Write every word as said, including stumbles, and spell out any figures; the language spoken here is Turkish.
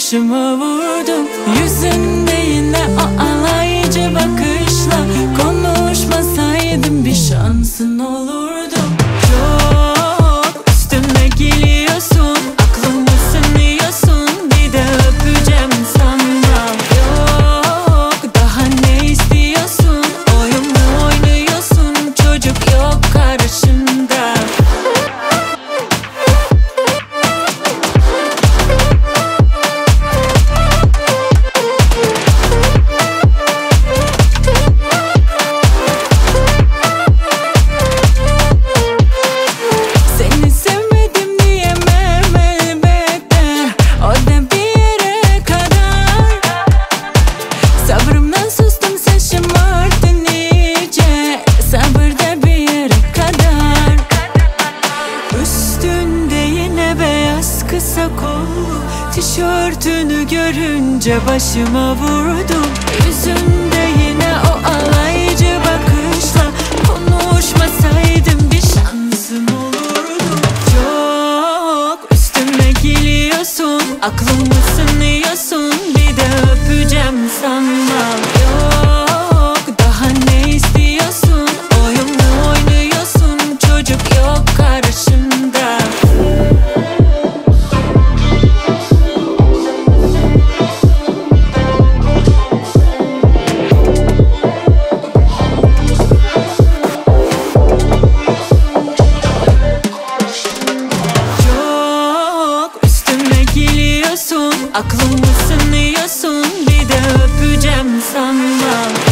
başıma vurdum. Yüzünde yine o alaycı bakışla, konuşmasaydım bir şansın olurdu. Çok üstüme geliyorsun, aklımı sınıyorsun, bir de öpeceğim sanma. Yok daha ne istiyorsun, oyun mu oynuyorsun, çocuk yok karşında. Kısa kollu tişörtünü görünce başıma vurdum. Yüzünde yine o alaycı bakışla, konuşmasaydım bir şansım olurdu. Çok üstüme geliyorsun, aklımı sınıyorsun, bir de öpeceğim sanma. Yok daha ne istiyorsun, oyun mu oynuyorsun, çocuk yok karşında. Aklımı sınıyorsun, bir de öpeceğim sanma.